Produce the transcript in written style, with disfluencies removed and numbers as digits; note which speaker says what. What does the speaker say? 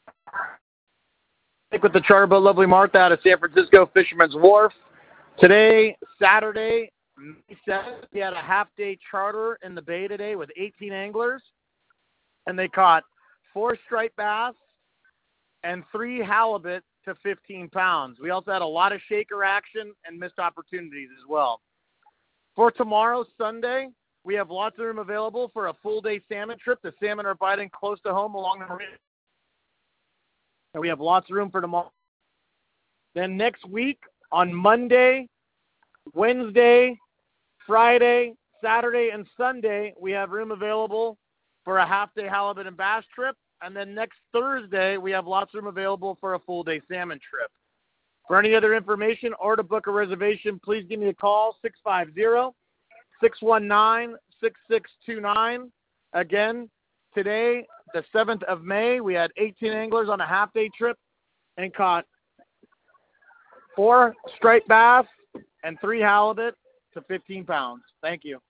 Speaker 1: With the charter boat Lovely Martha out of San Francisco Fisherman's Wharf. Today, Saturday, May 7th, we had a half-day charter in the bay today with 18 anglers, and they caught 4 striped bass and 3 halibut to 15 pounds. We also had a lot of shaker action and missed opportunities as well. For tomorrow, Sunday, we have lots of room available for a full-day salmon trip. The salmon are biting close to home along the marina. And we have lots of room for tomorrow. Then next week, on Monday, Wednesday, Friday, Saturday, and Sunday, we have room available for a half-day halibut and bass trip. And then next Thursday, we have lots of room available for a full-day salmon trip. For any other information or to book a reservation, please give me a call, 650-619-6629. Again, today, the 7th of May, we had 18 anglers on a half-day trip and caught 4 striped bass and 3 halibut to 15 pounds. Thank you.